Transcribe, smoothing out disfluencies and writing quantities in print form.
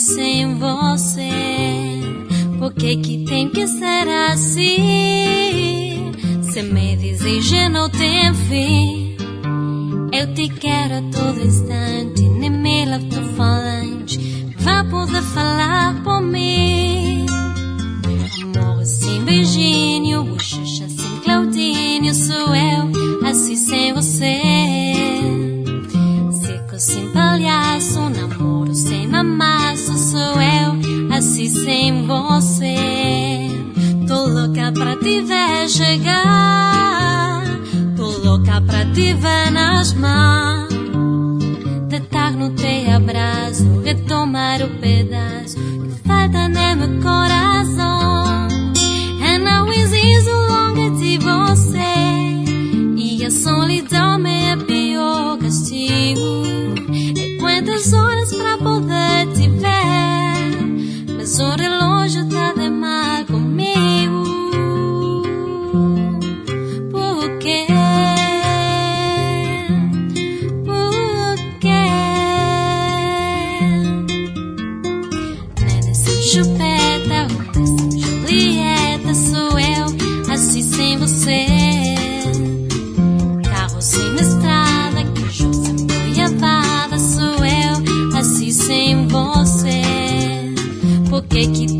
sem você. Por que que tem que ser assim? Se me deseja não tem fim. Eu te quero a todo instante, nem me levo falante. Vai poder falar por mim. Amor assim beijinho, bochecha assim Claudinho. Sou eu, assim sem você. Seco sem palhaço, namoro sem mamaço. Sou eu, assim sem você. Tô louca pra te ver chegar. Tô louca pra te ver nas mãos. Deitar no teu abraço, retomar o pedaço que falta no meu coração. E não existe longe de você. E a solidão é pior castigo. E quantas horas pra poder te ver, mas o relógio tá de mal comigo. Por quê? Por quê? Nada sem chupeta, outra sem Julieta. Sou eu, assim sem você. Carro sem estrada, queijo sem goiabada. Sou eu, assim sem você. Por que que